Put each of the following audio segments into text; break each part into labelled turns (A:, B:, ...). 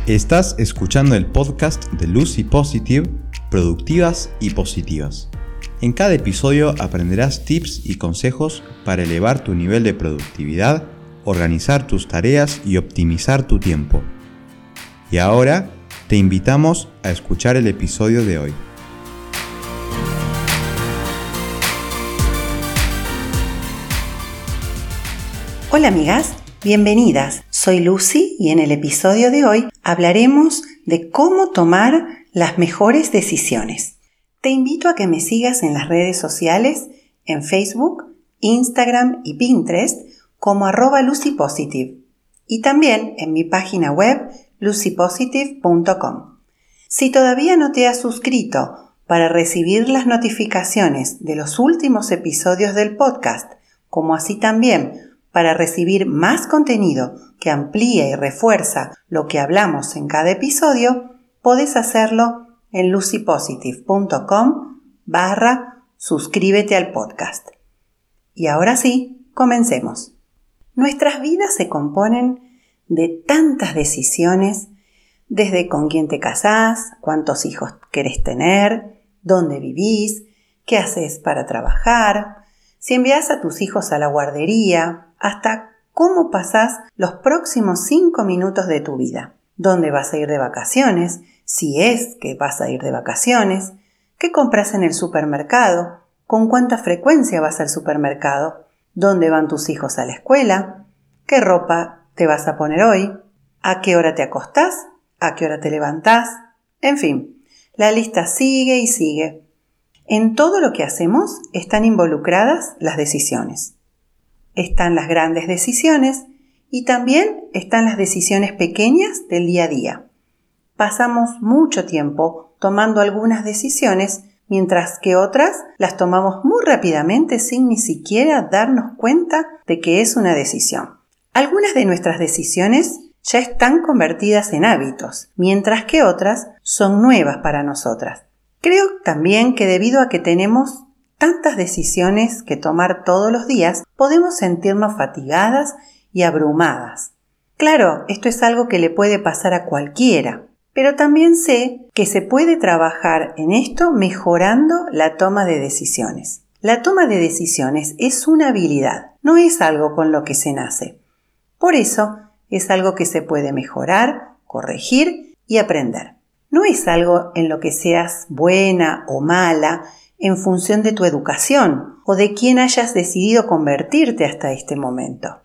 A: Estás escuchando el podcast de Lucy Positive, Productivas y Positivas. En cada episodio aprenderás tips y consejos para elevar tu nivel de productividad, organizar tus tareas y optimizar tu tiempo. Y ahora te invitamos a escuchar el episodio de hoy.
B: Hola amigas, bienvenidas. Soy Lucy y en el episodio de hoy hablaremos de cómo tomar las mejores decisiones. Te invito a que me sigas en las redes sociales, en Facebook, Instagram y Pinterest como @LucyPositive y también en mi página web lucypositive.com. Si todavía no te has suscrito para recibir las notificaciones de los últimos episodios del podcast, como así también para recibir más contenido que amplía y refuerza lo que hablamos en cada episodio, podés hacerlo en lucypositive.com/suscríbete al podcast. Y ahora sí, comencemos. Nuestras vidas se componen de tantas decisiones, desde con quién te casás, cuántos hijos querés tener, dónde vivís, qué haces para trabajar, si envías a tus hijos a la guardería, hasta cómo pasás los próximos 5 minutos de tu vida, dónde vas a ir de vacaciones, si es que vas a ir de vacaciones, qué compras en el supermercado, con cuánta frecuencia vas al supermercado, dónde van tus hijos a la escuela, qué ropa te vas a poner hoy, a qué hora te acostás, a qué hora te levantás, en fin, la lista sigue y sigue. En todo lo que hacemos están involucradas las decisiones. Están las grandes decisiones y también están las decisiones pequeñas del día a día. Pasamos mucho tiempo tomando algunas decisiones, mientras que otras las tomamos muy rápidamente sin ni siquiera darnos cuenta de que es una decisión. Algunas de nuestras decisiones ya están convertidas en hábitos, mientras que otras son nuevas para nosotras. Creo también que debido a que tenemos tantas decisiones que tomar todos los días, podemos sentirnos fatigadas y abrumadas. Claro, esto es algo que le puede pasar a cualquiera, pero también sé que se puede trabajar en esto mejorando la toma de decisiones. La toma de decisiones es una habilidad, no es algo con lo que se nace. Por eso, es algo que se puede mejorar, corregir y aprender. No es algo en lo que seas buena o mala, en función de tu educación o de quién hayas decidido convertirte hasta este momento.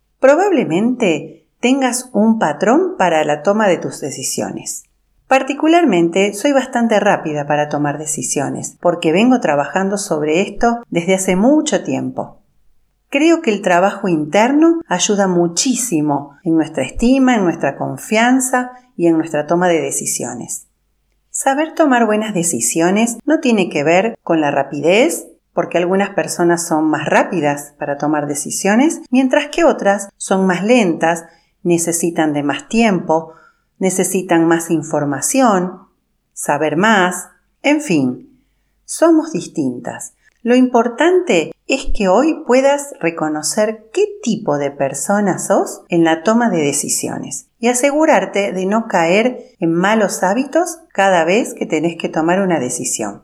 B: Probablemente tengas un patrón para la toma de tus decisiones. Particularmente, soy bastante rápida para tomar decisiones, porque vengo trabajando sobre esto desde hace mucho tiempo. Creo que el trabajo interno ayuda muchísimo en nuestra estima, en nuestra confianza y en nuestra toma de decisiones. Saber tomar buenas decisiones no tiene que ver con la rapidez, porque algunas personas son más rápidas para tomar decisiones, mientras que otras son más lentas, necesitan de más tiempo, necesitan más información, saber más, en fin, somos distintas. Lo importante es que hoy puedas reconocer qué tipo de persona sos en la toma de decisiones y asegurarte de no caer en malos hábitos cada vez que tenés que tomar una decisión.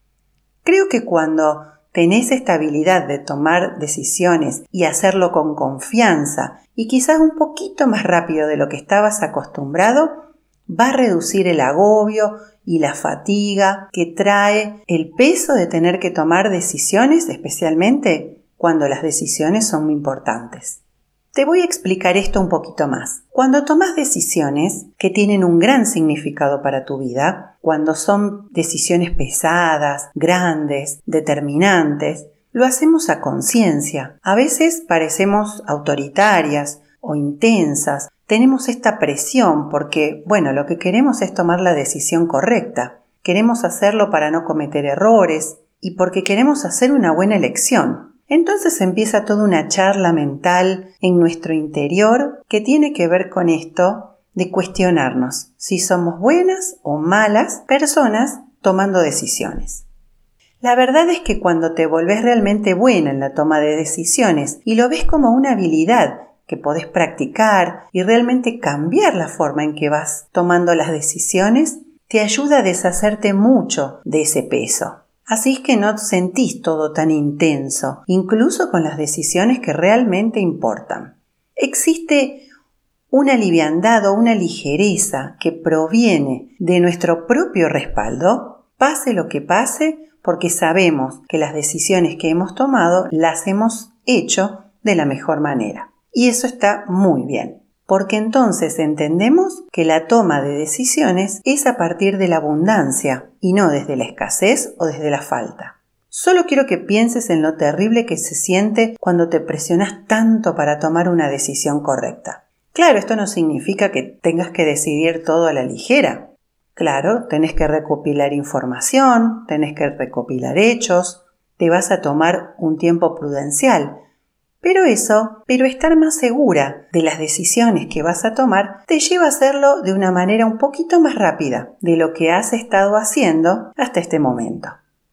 B: Creo que cuando tenés esta habilidad de tomar decisiones y hacerlo con confianza y quizás un poquito más rápido de lo que estabas acostumbrado, va a reducir el agobio y la fatiga que trae el peso de tener que tomar decisiones, especialmente cuando las decisiones son muy importantes. Te voy a explicar esto un poquito más. Cuando tomas decisiones que tienen un gran significado para tu vida, cuando son decisiones pesadas, grandes, determinantes, lo hacemos a conciencia. A veces parecemos autoritarias o intensas. Tenemos esta presión porque, lo que queremos es tomar la decisión correcta. Queremos hacerlo para no cometer errores y porque queremos hacer una buena elección. Entonces empieza toda una charla mental en nuestro interior que tiene que ver con esto de cuestionarnos si somos buenas o malas personas tomando decisiones. La verdad es que cuando te volvés realmente buena en la toma de decisiones y lo ves como una habilidad que podés practicar y realmente cambiar la forma en que vas tomando las decisiones, te ayuda a deshacerte mucho de ese peso. Así es que no sentís todo tan intenso, incluso con las decisiones que realmente importan. Existe una liviandad o una ligereza que proviene de nuestro propio respaldo, pase lo que pase, porque sabemos que las decisiones que hemos tomado las hemos hecho de la mejor manera. Y eso está muy bien, porque entonces entendemos que la toma de decisiones es a partir de la abundancia y no desde la escasez o desde la falta. Solo quiero que pienses en lo terrible que se siente cuando te presionas tanto para tomar una decisión correcta. Claro, esto no significa que tengas que decidir todo a la ligera. Claro, tenés que recopilar información, tenés que recopilar hechos, te vas a tomar un tiempo prudencial. Pero estar más segura de las decisiones que vas a tomar te lleva a hacerlo de una manera un poquito más rápida de lo que has estado haciendo hasta este momento.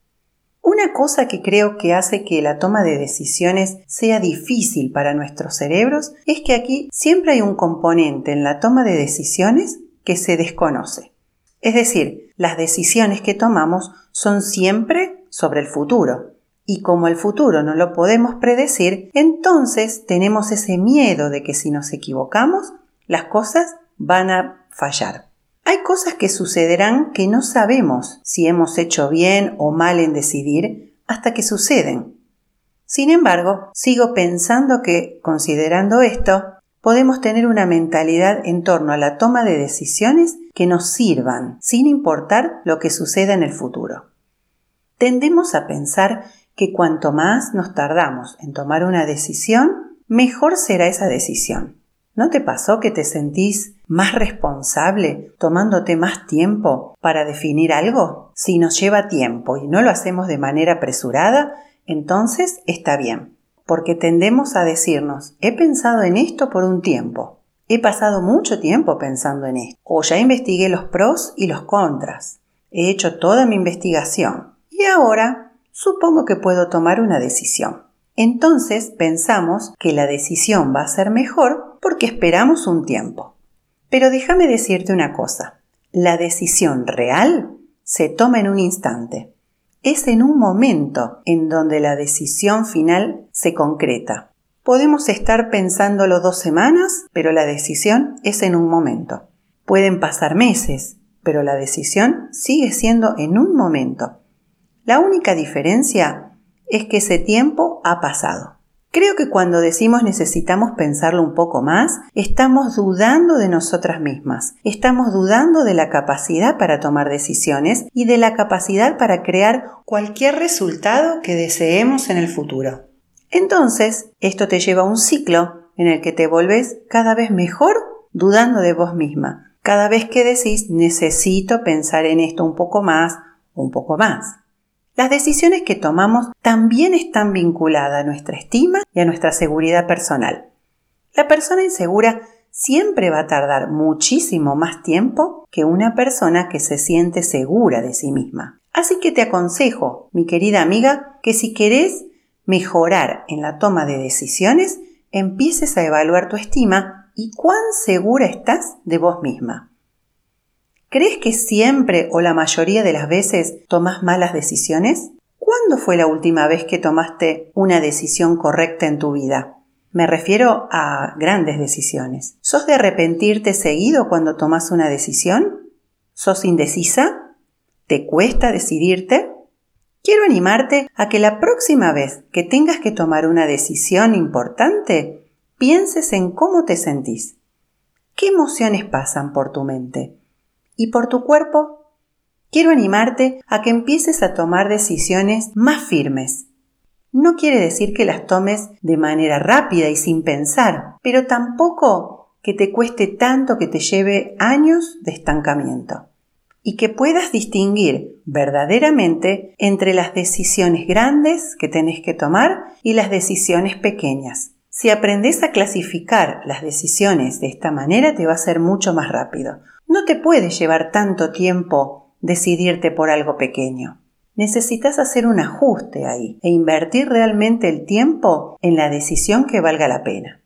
B: Una cosa que creo que hace que la toma de decisiones sea difícil para nuestros cerebros es que aquí siempre hay un componente en la toma de decisiones que se desconoce. Es decir, las decisiones que tomamos son siempre sobre el futuro. Y como el futuro no lo podemos predecir, entonces tenemos ese miedo de que si nos equivocamos, las cosas van a fallar. Hay cosas que sucederán que no sabemos si hemos hecho bien o mal en decidir hasta que suceden. Sin embargo, sigo pensando que, considerando esto, podemos tener una mentalidad en torno a la toma de decisiones que nos sirvan, sin importar lo que suceda en el futuro. Tendemos a pensar que cuanto más nos tardamos en tomar una decisión, mejor será esa decisión. ¿No te pasó que te sentís más responsable tomándote más tiempo para definir algo? Si nos lleva tiempo y no lo hacemos de manera apresurada, entonces está bien, porque tendemos a decirnos, he pensado en esto por un tiempo, he pasado mucho tiempo pensando en esto, o ya investigué los pros y los contras, he hecho toda mi investigación y ahora supongo que puedo tomar una decisión. Entonces pensamos que la decisión va a ser mejor porque esperamos un tiempo. Pero déjame decirte una cosa, la decisión real se toma en un instante. Es en un momento en donde la decisión final se concreta. Podemos estar pensándolo 2 semanas, pero la decisión es en un momento. Pueden pasar meses, pero la decisión sigue siendo en un momento. La única diferencia es que ese tiempo ha pasado. Creo que cuando decimos necesitamos pensarlo un poco más, estamos dudando de nosotras mismas, estamos dudando de la capacidad para tomar decisiones y de la capacidad para crear cualquier resultado que deseemos en el futuro. Entonces, esto te lleva a un ciclo en el que te volvés cada vez mejor dudando de vos misma. Cada vez que decís necesito pensar en esto un poco más. Las decisiones que tomamos también están vinculadas a nuestra estima y a nuestra seguridad personal. La persona insegura siempre va a tardar muchísimo más tiempo que una persona que se siente segura de sí misma. Así que te aconsejo, mi querida amiga, que si querés mejorar en la toma de decisiones, empieces a evaluar tu estima y cuán segura estás de vos misma. ¿Crees que siempre o la mayoría de las veces tomás malas decisiones? ¿Cuándo fue la última vez que tomaste una decisión correcta en tu vida? Me refiero a grandes decisiones. ¿Sos de arrepentirte seguido cuando tomás una decisión? ¿Sos indecisa? ¿Te cuesta decidirte? Quiero animarte a que la próxima vez que tengas que tomar una decisión importante, pienses en cómo te sentís. ¿Qué emociones pasan por tu mente? ¿Y por tu cuerpo? Quiero animarte a que empieces a tomar decisiones más firmes. No quiere decir que las tomes de manera rápida y sin pensar, pero tampoco que te cueste tanto que te lleve años de estancamiento. Y que puedas distinguir verdaderamente entre las decisiones grandes que tenés que tomar y las decisiones pequeñas. Si aprendes a clasificar las decisiones de esta manera, te va a ser mucho más rápido. No te puede llevar tanto tiempo decidirte por algo pequeño. Necesitas hacer un ajuste ahí e invertir realmente el tiempo en la decisión que valga la pena.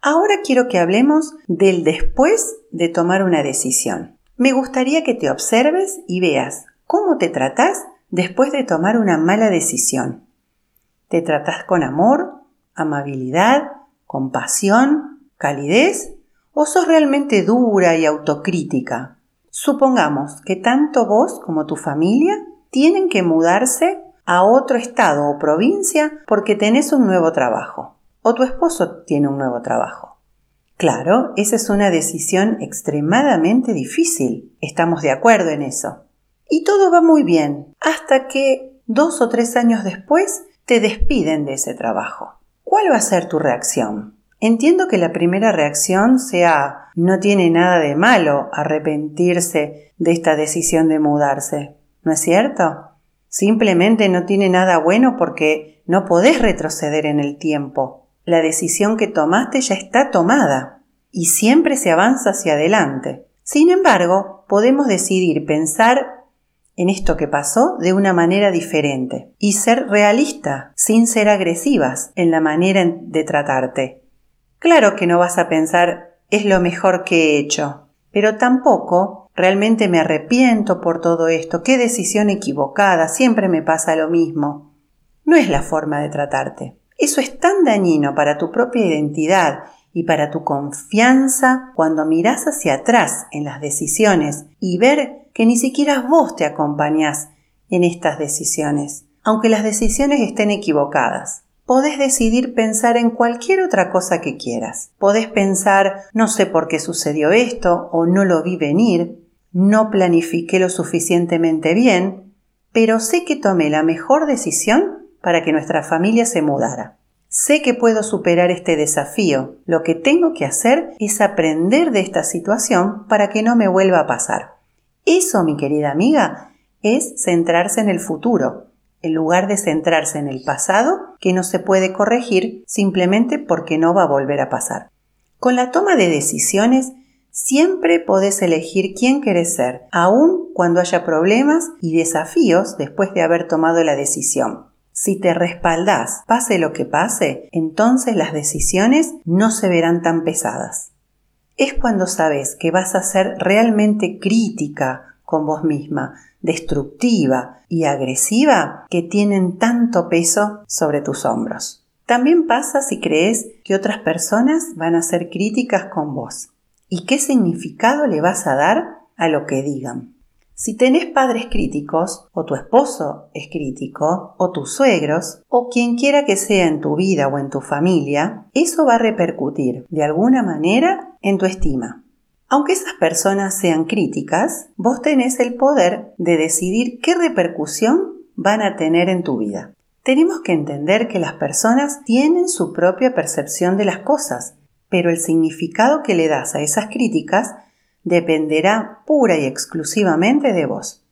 B: Ahora quiero que hablemos del después de tomar una decisión. Me gustaría que te observes y veas cómo te tratás después de tomar una mala decisión. ¿Te tratás con amor, amabilidad, compasión, calidez? ¿O sos realmente dura y autocrítica? Supongamos que tanto vos como tu familia tienen que mudarse a otro estado o provincia porque tenés un nuevo trabajo. O tu esposo tiene un nuevo trabajo. Claro, esa es una decisión extremadamente difícil. Estamos de acuerdo en eso. Y todo va muy bien, hasta que 2 o 3 años después te despiden de ese trabajo. ¿Cuál va a ser tu reacción? Entiendo que la primera reacción sea, no tiene nada de malo arrepentirse de esta decisión de mudarse, ¿no es cierto? Simplemente no tiene nada bueno porque no podés retroceder en el tiempo. La decisión que tomaste ya está tomada y siempre se avanza hacia adelante. Sin embargo, podemos decidir pensar en esto que pasó de una manera diferente y ser realista, sin ser agresivas en la manera de tratarte. Claro que no vas a pensar, es lo mejor que he hecho, pero tampoco realmente me arrepiento por todo esto, qué decisión equivocada, siempre me pasa lo mismo. No es la forma de tratarte. Eso es tan dañino para tu propia identidad y para tu confianza cuando mirás hacia atrás en las decisiones y ver que ni siquiera vos te acompañás en estas decisiones, aunque las decisiones estén equivocadas. Podés decidir pensar en cualquier otra cosa que quieras. Podés pensar, no sé por qué sucedió esto o no lo vi venir, no planifiqué lo suficientemente bien, pero sé que tomé la mejor decisión para que nuestra familia se mudara. Sé que puedo superar este desafío. Lo que tengo que hacer es aprender de esta situación para que no me vuelva a pasar. Eso, mi querida amiga, es centrarse en el futuro, en lugar de centrarse en el pasado que no se puede corregir simplemente porque no va a volver a pasar. Con la toma de decisiones, siempre podés elegir quién querés ser, aun cuando haya problemas y desafíos después de haber tomado la decisión. Si te respaldás, pase lo que pase, entonces las decisiones no se verán tan pesadas. Es cuando sabes que vas a ser realmente crítica con vos misma, destructiva y agresiva, que tienen tanto peso sobre tus hombros. También pasa si crees que otras personas van a ser críticas con vos. ¿Y qué significado le vas a dar a lo que digan? Si tenés padres críticos, o tu esposo es crítico, o tus suegros, o quien quiera que sea en tu vida o en tu familia, eso va a repercutir de alguna manera en tu estima. Aunque esas personas sean críticas, vos tenés el poder de decidir qué repercusión van a tener en tu vida. Tenemos que entender que las personas tienen su propia percepción de las cosas, pero el significado que le das a esas críticas dependerá pura y exclusivamente de vos.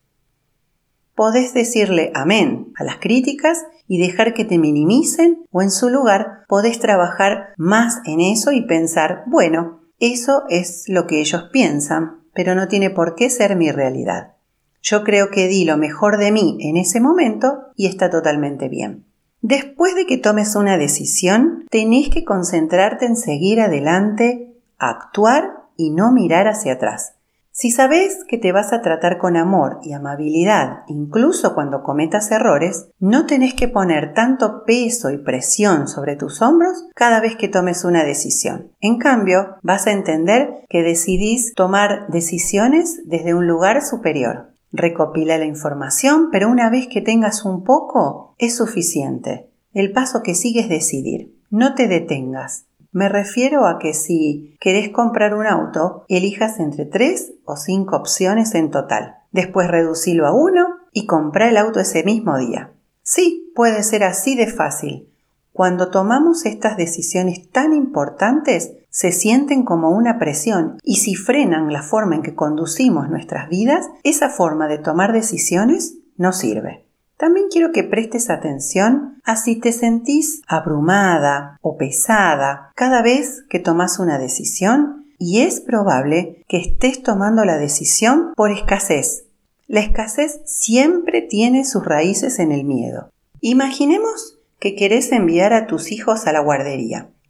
B: Podés decirle amén a las críticas y dejar que te minimicen, o en su lugar podés trabajar más en eso y pensar, bueno, eso es lo que ellos piensan, pero no tiene por qué ser mi realidad. Yo creo que di lo mejor de mí en ese momento y está totalmente bien. Después de que tomes una decisión, tenés que concentrarte en seguir adelante, actuar y no mirar hacia atrás. Si sabés que te vas a tratar con amor y amabilidad, incluso cuando cometas errores, no tenés que poner tanto peso y presión sobre tus hombros cada vez que tomes una decisión. En cambio, vas a entender que decidís tomar decisiones desde un lugar superior. Recopila la información, pero una vez que tengas un poco, es suficiente. El paso que sigue es decidir. No te detengas. Me refiero a que si querés comprar un auto, elijas entre 3 o 5 opciones en total. Después reducilo a 1 y comprá el auto ese mismo día. Sí, puede ser así de fácil. Cuando tomamos estas decisiones tan importantes, se sienten como una presión, y si frenan la forma en que conducimos nuestras vidas, esa forma de tomar decisiones no sirve. También quiero que prestes atención a si te sentís abrumada o pesada cada vez que tomas una decisión, y es probable que estés tomando la decisión por escasez. La escasez siempre tiene sus raíces en el miedo. Imaginemos que querés enviar a tus hijos a la guardería.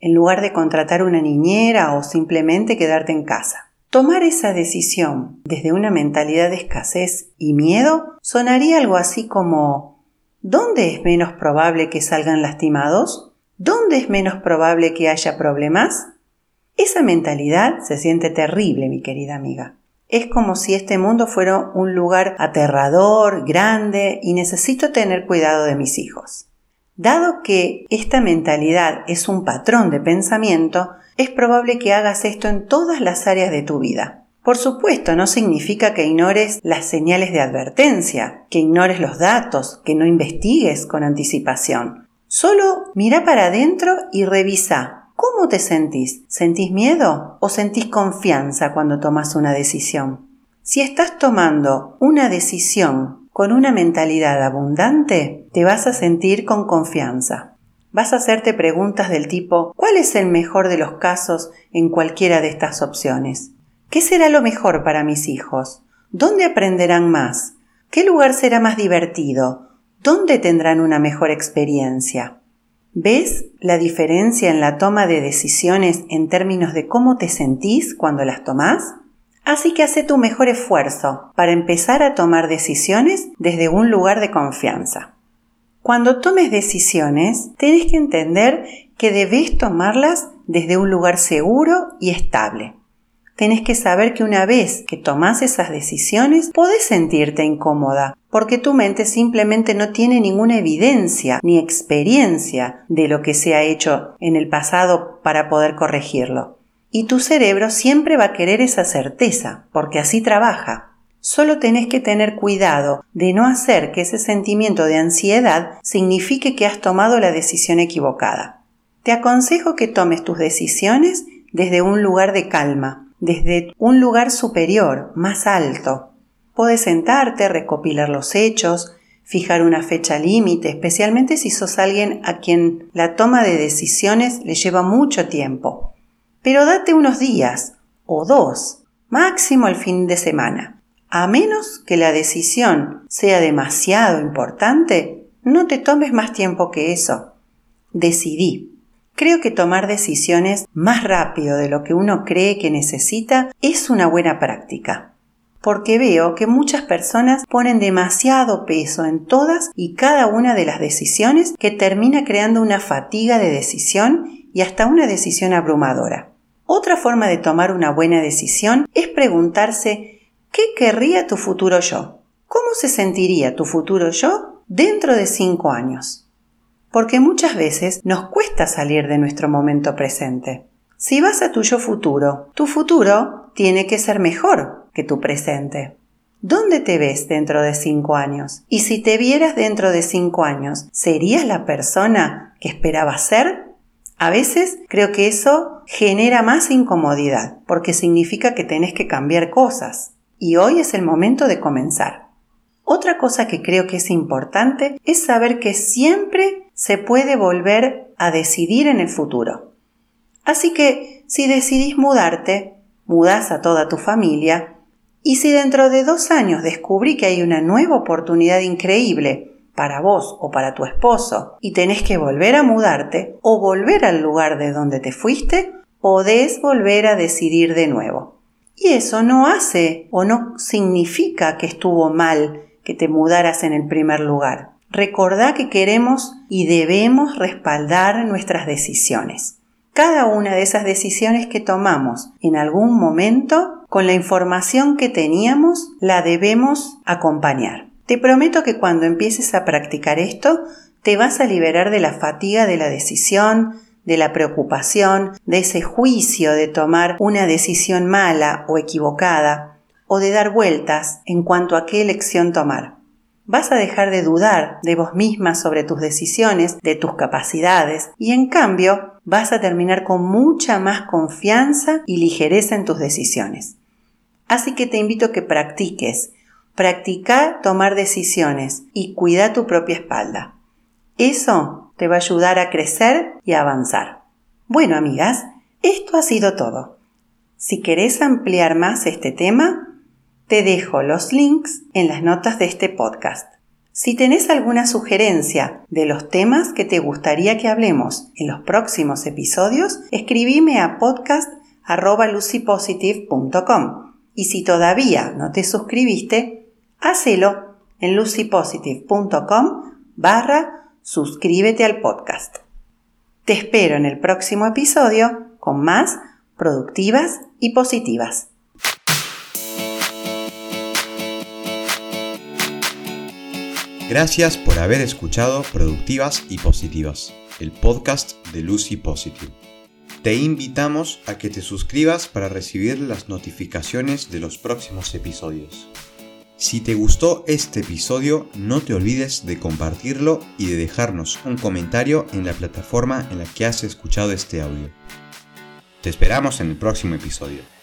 B: en lugar de contratar una niñera o simplemente quedarte en casa. Tomar esa decisión desde una mentalidad de escasez y miedo sonaría algo así como: ¿dónde es menos probable que salgan lastimados? ¿Dónde es menos probable que haya problemas? Esa mentalidad se siente terrible, mi querida amiga. Es como si este mundo fuera un lugar aterrador, grande, y necesito tener cuidado de mis hijos. Dado que esta mentalidad es un patrón de pensamiento, es probable que hagas esto en todas las áreas de tu vida. Por supuesto, no significa que ignores las señales de advertencia, que ignores los datos, que no investigues con anticipación. Solo mira para adentro y revisa. ¿Cómo te sentís? ¿Sentís miedo o sentís confianza cuando tomas una decisión? Si estás tomando una decisión con una mentalidad abundante, te vas a sentir con confianza. Vas a hacerte preguntas del tipo: ¿cuál es el mejor de los casos en cualquiera de estas opciones? ¿Qué será lo mejor para mis hijos? ¿Dónde aprenderán más? ¿Qué lugar será más divertido? ¿Dónde tendrán una mejor experiencia? ¿Ves la diferencia en la toma de decisiones en términos de cómo te sentís cuando las tomás? Así que haz tu mejor esfuerzo para empezar a tomar decisiones desde un lugar de confianza. Cuando tomes decisiones, tenés que entender que debes tomarlas desde un lugar seguro y estable. Tenés que saber que una vez que tomás esas decisiones, podés sentirte incómoda, porque tu mente simplemente no tiene ninguna evidencia ni experiencia de lo que se ha hecho en el pasado para poder corregirlo. Y tu cerebro siempre va a querer esa certeza, porque así trabaja. Solo tenés que tener cuidado de no hacer que ese sentimiento de ansiedad signifique que has tomado la decisión equivocada. Te aconsejo que tomes tus decisiones desde un lugar de calma, desde un lugar superior, más alto. Podés sentarte, recopilar los hechos, fijar una fecha límite, especialmente si sos alguien a quien la toma de decisiones le lleva mucho tiempo. Pero date unos días, o 2, máximo el fin de semana. A menos que la decisión sea demasiado importante, no te tomes más tiempo que eso. Decidí. Creo que tomar decisiones más rápido de lo que uno cree que necesita es una buena práctica, porque veo que muchas personas ponen demasiado peso en todas y cada una de las decisiones, que termina creando una fatiga de decisión y hasta una decisión abrumadora. Otra forma de tomar una buena decisión es preguntarse: ¿qué querría tu futuro yo? ¿Cómo se sentiría tu futuro yo dentro de 5 años? Porque muchas veces nos cuesta salir de nuestro momento presente. Si vas a tu yo futuro, tu futuro tiene que ser mejor que tu presente. ¿Dónde te ves dentro de 5 años? Y si te vieras dentro de 5 años, ¿serías la persona que esperabas ser? A veces creo que eso genera más incomodidad, porque significa que tenés que cambiar cosas. Y hoy es el momento de comenzar. Otra cosa que creo que es importante es saber que siempre se puede volver a decidir en el futuro. Así que si decidís mudarte, mudás a toda tu familia, y si dentro de 2 años descubrí que hay una nueva oportunidad increíble para vos o para tu esposo y tenés que volver a mudarte o volver al lugar de donde te fuiste, podés volver a decidir de nuevo. Y eso no hace o no significa que estuvo mal que te mudaras en el primer lugar. Recordá que queremos y debemos respaldar nuestras decisiones. Cada una de esas decisiones que tomamos en algún momento, con la información que teníamos, la debemos acompañar. Te prometo que cuando empieces a practicar esto, te vas a liberar de la fatiga de la decisión, de la preocupación, de ese juicio de tomar una decisión mala o equivocada, o de dar vueltas en cuanto a qué elección tomar. Vas a dejar de dudar de vos misma sobre tus decisiones, de tus capacidades, y en cambio vas a terminar con mucha más confianza y ligereza en tus decisiones. Así que te invito a que practiques. Practica tomar decisiones y cuida tu propia espalda. Eso te va a ayudar a crecer y a avanzar. Bueno, amigas, esto ha sido todo. Si querés ampliar más este tema, te dejo los links en las notas de este podcast. Si tenés alguna sugerencia de los temas que te gustaría que hablemos en los próximos episodios, escribime a podcast@lucypositive.com. Y si todavía no te suscribiste, hacelo en lucypositive.com/suscríbete al podcast. Te espero en el próximo episodio con más productivas y positivas.
A: Gracias por haber escuchado Productivas y Positivas, el podcast de Lucy Positive. Te invitamos a que te suscribas para recibir las notificaciones de los próximos episodios. Si te gustó este episodio, no te olvides de compartirlo y de dejarnos un comentario en la plataforma en la que has escuchado este audio. Te esperamos en el próximo episodio.